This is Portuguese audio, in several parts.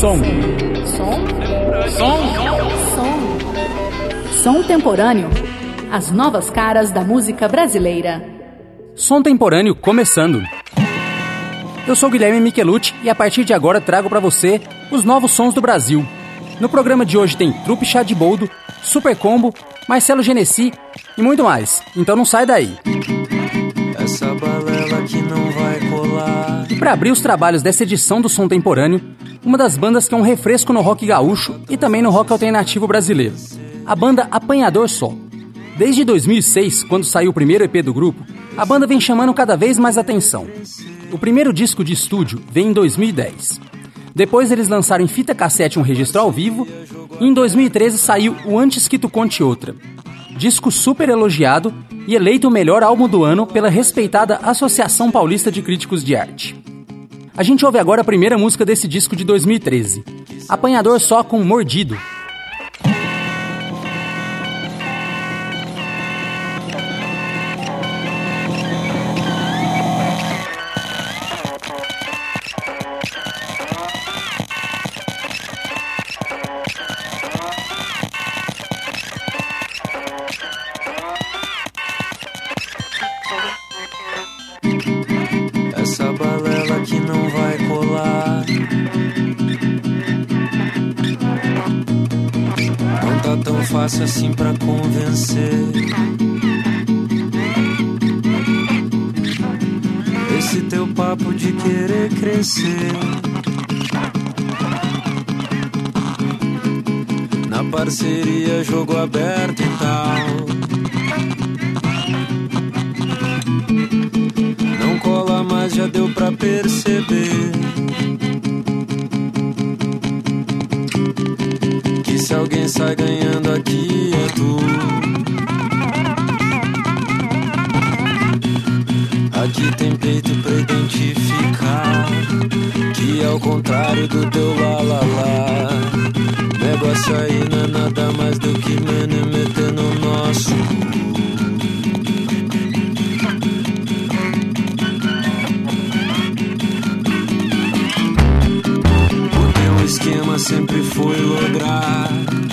Som. Som temporâneo. As novas caras da música brasileira. Som temporâneo começando. Eu sou Guilherme Michelucci e a partir de agora trago para você os novos sons do Brasil. No programa de hoje tem Trupe Chá de Boldo, Super Combo, Marcelo Genesi e muito mais. Então não sai daí. Essa balela que não vai colar. E para abrir os trabalhos dessa edição do Som Temporâneo, uma das bandas que é um refresco no rock gaúcho e também no rock alternativo brasileiro, a banda Apanhador Só. Desde 2006, quando saiu o primeiro EP do grupo, a banda vem chamando cada vez mais atenção. O primeiro disco de estúdio veio em 2010. Depois eles lançaram em fita cassete um registro ao vivo e em 2013 saiu o Antes Que Tu Conte Outra. Disco super elogiado e eleito o melhor álbum do ano pela respeitada Associação Paulista de Críticos de Arte. A gente ouve agora a primeira música desse disco de 2013, Apanhador Só com Mordido. Essa balela que não vai colar. Não tá tão fácil assim pra convencer. Esse teu papo de querer crescer na parceria, jogo aberto e tal. Mas já deu pra perceber que se alguém sai ganhando aqui é tu. Aqui tem peito pra identificar que ao contrário do teu lá, negócio aí não é nada mais do que meter no nosso. O esquema sempre foi lograr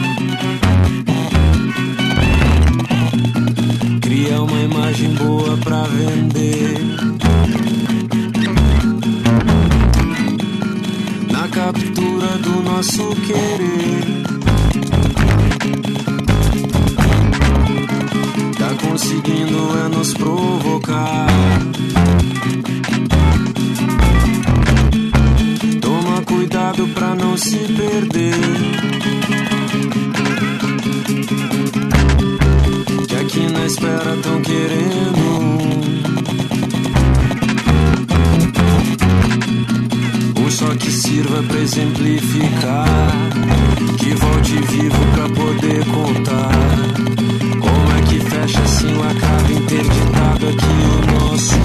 criar uma imagem boa pra vender na captura do nosso querer. Tá conseguindo é nos provocar. Cuidado pra não se perder, que aqui na espera tão querendo um só que sirva pra exemplificar, que volte vivo pra poder contar como é que fecha assim o acaba interditado aqui o nosso.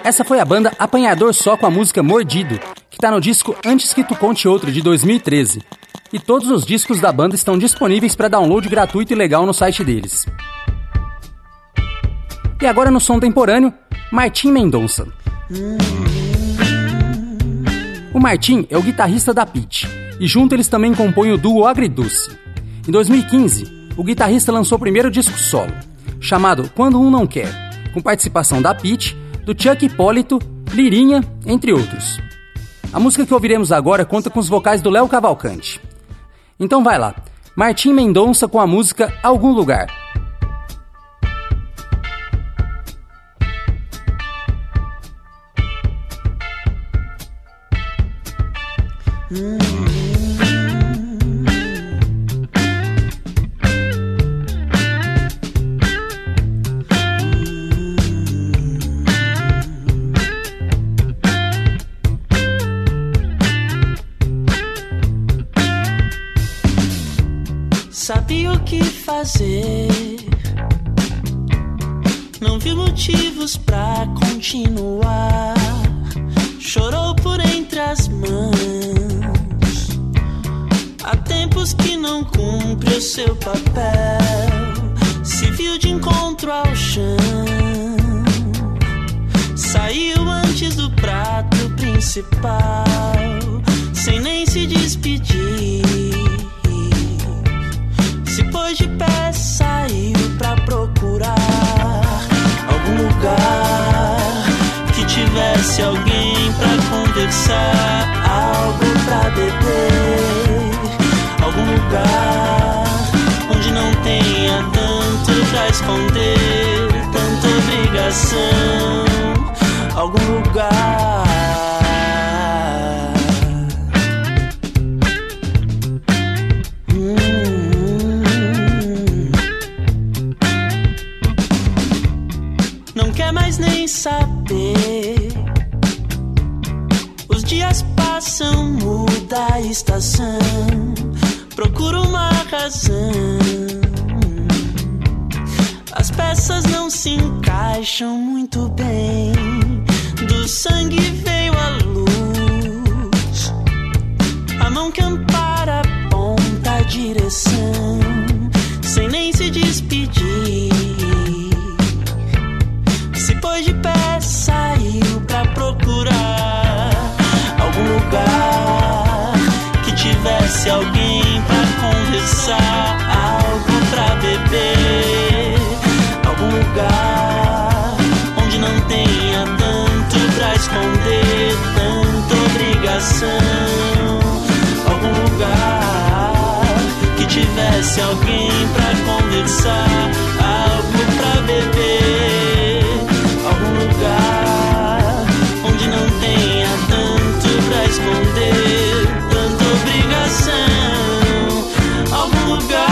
Essa foi a banda Apanhador Só com a música Mordido, que tá no disco Antes Que Tu Conte Outro, de 2013. E todos os discos da banda estão disponíveis para download gratuito e legal no site deles. E agora no som temporâneo, Martim Mendonça. O Martim é o guitarrista da Pitty, e junto eles também compõem o duo Agridoce. Em 2015, o guitarrista lançou o primeiro disco solo, chamado Quando Um Não Quer, com participação da Pitty, do Chuck Hipólito, Lirinha, entre outros. A música que ouviremos agora conta com os vocais do Léo Cavalcante. Então vai lá, Martim Mendonça com a música Algum Lugar. Sabia o que fazer, não vi motivos pra continuar. Chorou por entre as mãos, há tempos que não cumpre o seu papel. Se viu de encontro ao chão, saiu antes do prato principal, sem nem se despedir. Se pôs de pé, saiu pra procurar algum lugar que tivesse alguém pra conversar, algo pra beber, algum lugar onde não tenha tanto pra esconder, tanta obrigação, algum lugar. Não quer mais nem saber, os dias passam, muda a estação, procura uma razão, as peças não se encaixam muito bem, do sangue veio a luz, a mão que ampara aponta a direção, sem nem se despedir. Se pôs de pé, saiu pra procurar algum lugar que tivesse alguém pra conversar, algo pra beber, algum lugar onde não tenha tanto pra esconder, tanta obrigação, algum lugar que tivesse alguém pra conversar, algo pra beber, algum lugar onde não tenha tanto pra esconder, tanta obrigação, algum lugar.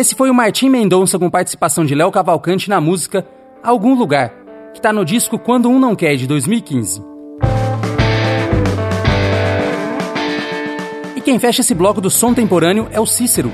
Esse foi o Martim Mendonça com participação de Léo Cavalcante na música Algum Lugar, que está no disco Quando Um Não Quer, de 2015. E quem fecha esse bloco do som temporâneo é o Cícero.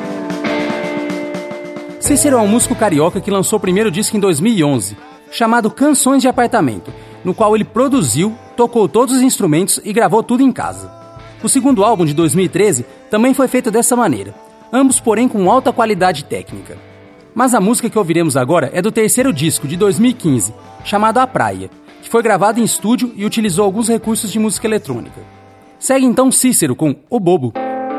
Cícero é um músico carioca que lançou o primeiro disco em 2011, chamado Canções de Apartamento, no qual ele produziu, tocou todos os instrumentos e gravou tudo em casa. O segundo álbum, de 2013, também foi feito dessa maneira, ambos porém com alta qualidade técnica. Mas a música que ouviremos agora é do terceiro disco, de 2015, chamado A Praia, que foi gravado em estúdio e utilizou alguns recursos de música eletrônica. Segue então Cícero com O Bobo.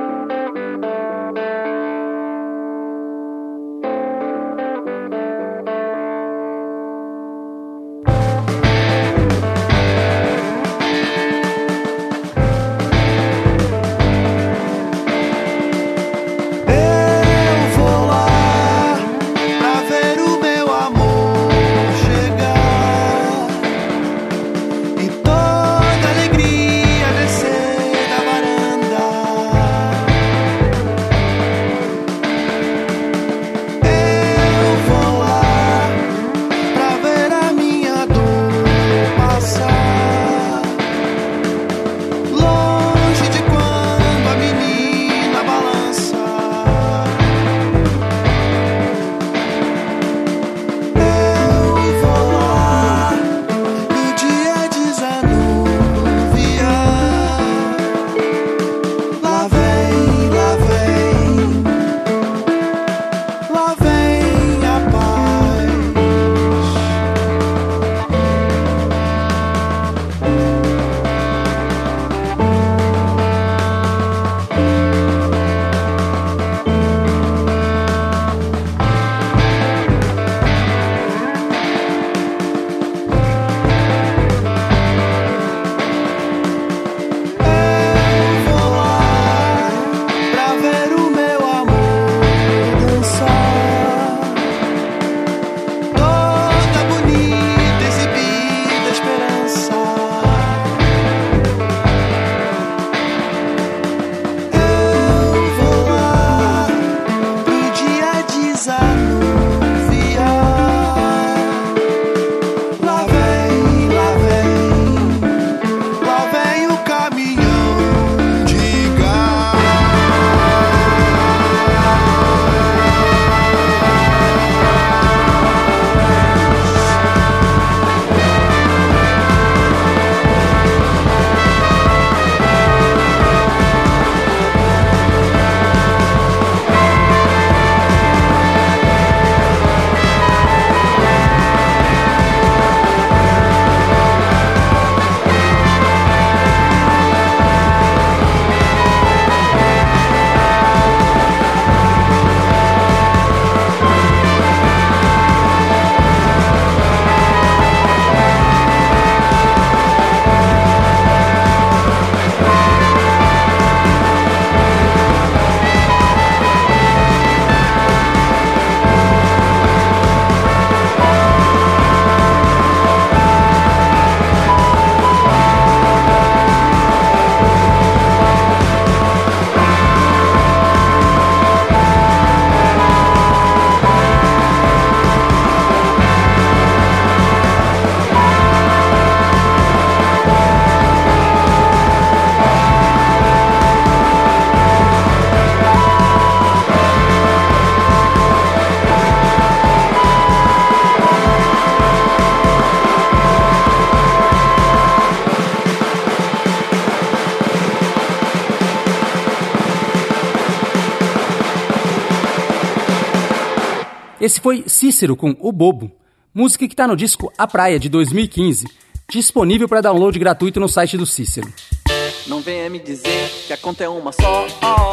Esse foi Cícero com O Bobo, música que está no disco A Praia, de 2015, disponível para download gratuito no site do Cícero. Não venha me dizer que a conta é uma só.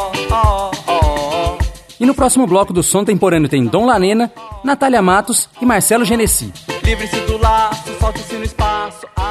E no próximo bloco do Som Temporâneo tem Dom Lanena, Natália Matos e Marcelo Genesi. Livre-se do laço, solte-se no espaço.